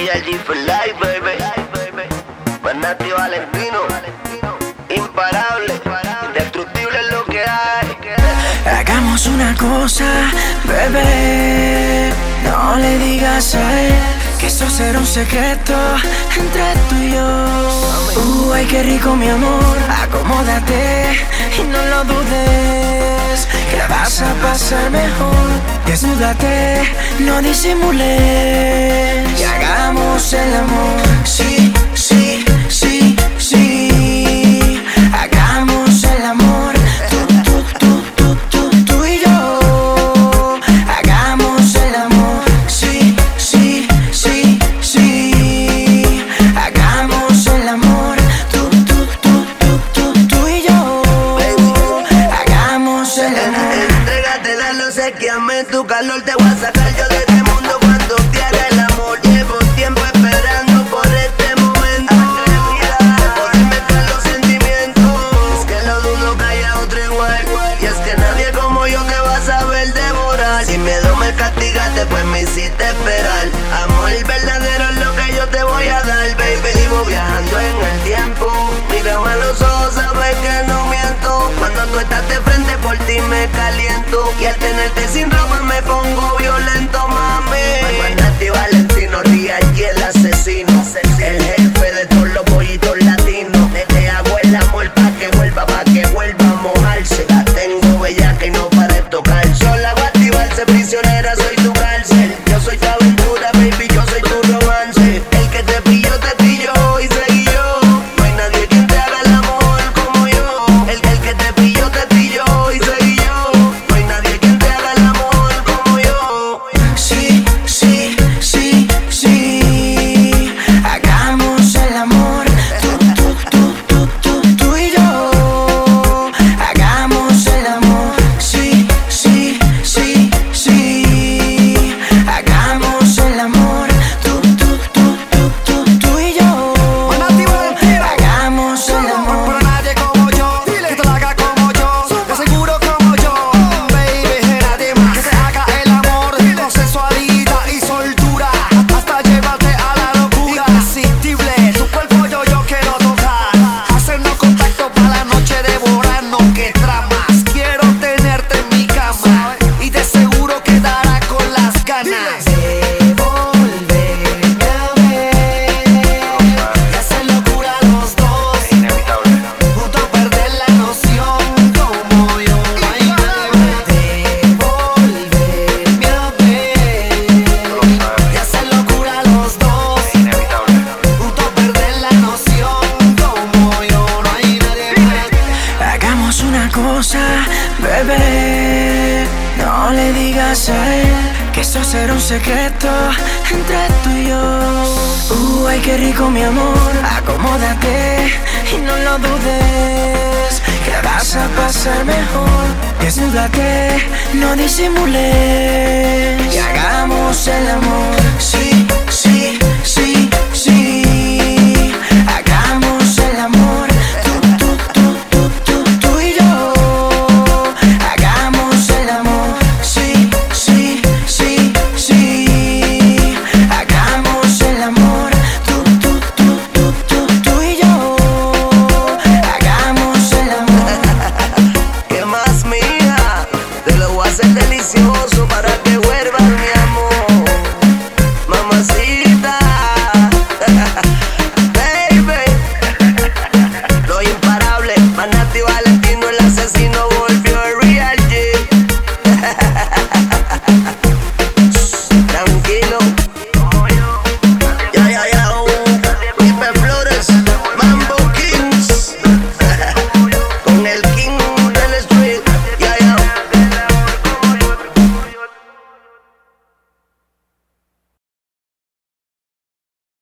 KRG for life, baby. Manati Valentino, imparable, indestructible es lo que hay. Hagamos una cosa, bebé. No le digas a él que esto será un secreto entre tú y yo. Ay, qué rico, mi amor. Acomódate y no lo dudes, que la vas a pasar mejor. Desnúdate, no disimules y hagamos el amor. Sí, sí, sí, sí. Hagamos el amor. Tú y yo. Hagamos el amor. Sí, sí, sí, sí. Hagamos el amor. Tú y yo. Hagamos el amor. Entrégate, dale, obsequiame tu calor. Te voy a sacar yo de este mundo cuando te haga el amor. Llevo tiempo esperando por este momento. De poder mezclar los sentimientos. Es que lo dudo que haya otro igual. Y es que nadie como yo te va a saber devorar. Sin miedo me castigaste, pues me hiciste esperar. Amor verdadero es lo que yo te voy a dar, baby. Vivo viajando en el tiempo. Mírame a los ojos, sabes que no miento. Cuando tú estás de frente, por ti me caliento. Y al tenerte sin ropa me pongo violento, mami. Manati Valentino, KRG el asesino. El jefe de todos los pollitos latinos. Te hago el amor pa' que vuelva a mojarse. La tengo bella que no para de tocar. Yo la voy a activarse, prisionera, soy tu cárcel. Yo soy tu aventura, baby, yo soy tu romance. El que te pilló y seguí yo. No hay nadie quien te haga el amor como yo. El que te pilló y seguí yo. No hay nadie quien te haga el amor como yo. Sí, sí, sí, sí. Hagamos el amor. Tú y yo. Hagamos el amor. Sí, sí, sí, sí. Hagamos el amor. Tú y yo. Hagamos el amor. Pero nadie como yo, que te lo haga como yo, te aseguro como yo, baby, nadie más que te haga el amor con sensualidad y soltura, hasta llevarte a la locura. Irresistible, tu cuerpo yo quiero tocar, hacernos contacto para la noche, devorarnos, que tramas. Quiero tenerte en mi cama y de seguro quedará con las ganas de volverme a ver y hacer locura los dos, juntos perder la noción como yo. No hay manera de volverme a ver y hacer locura los dos, juntos perder la noción como yo. No hay nadie más. Hagamos una cosa, bebé. No le digas a él que esto será un secreto entre tú y yo. Ay, qué rico, mi amor. Acomódate y no lo dudes, que la vas a pasar mejor. Desnúdate, no disimules y hagamos el amor. Sí, sí, sí, sí. Hagamos el amor. Tú y yo. Hagamos el amor. Sí, sí, sí, sí. Hagamos el amor. Tú y yo. Hagamos el amor. ¿Qué más, mija? Te lo voy a hacer delicioso para que vuelvas, mi amor. Mamacita. Baby. Lo imparable, Manati Valentino.